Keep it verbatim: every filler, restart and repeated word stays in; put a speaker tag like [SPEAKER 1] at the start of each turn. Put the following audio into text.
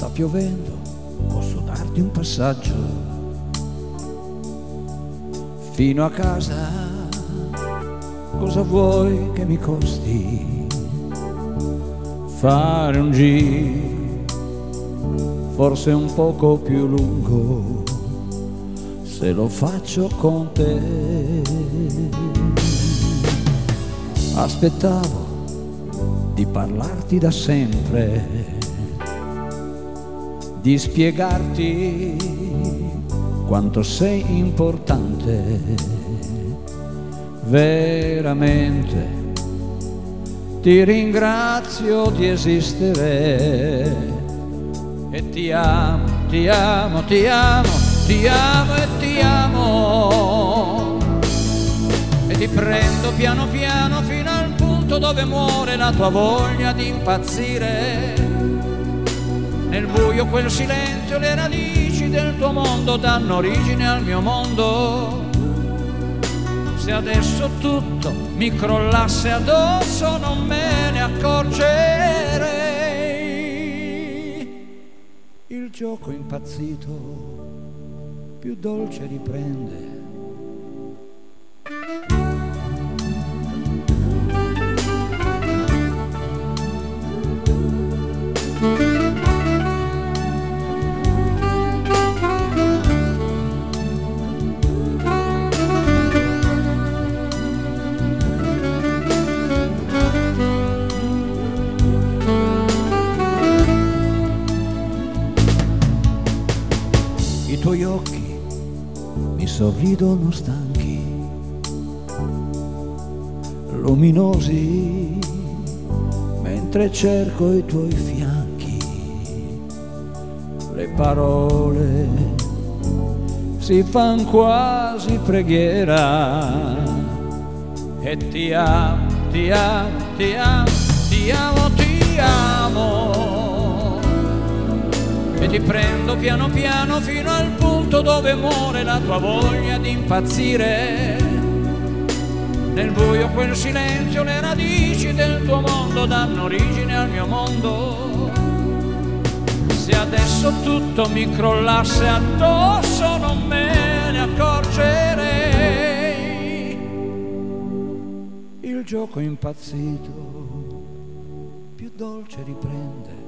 [SPEAKER 1] sta piovendo, posso darti un passaggio fino a casa, cosa vuoi che mi costi fare un giro, forse un poco più lungo se lo faccio con te. Aspettavo di parlarti da sempre, di spiegarti quanto sei importante, veramente ti ringrazio di esistere e ti amo, ti amo, ti amo, ti amo e ti amo e ti prendo piano piano fino al punto dove muore la tua voglia di impazzire. Nel buio quel silenzio, le radici del tuo mondo danno origine al mio mondo. Se adesso tutto mi crollasse addosso non me ne accorgerei. Il gioco impazzito più dolce riprende. I tuoi occhi mi sorridono stanchi, luminosi, mentre cerco i tuoi fianchi. Le parole si fan quasi preghiera e ti amo, ti amo, ti amo, ti amo, ti amo. E ti prendo piano piano fino al punto dove muore la tua voglia di impazzire. Nel buio quel silenzio, le radici del tuo mondo danno origine al mio mondo. Se adesso tutto mi crollasse addosso non me ne accorgerei. Il gioco impazzito più dolce riprende.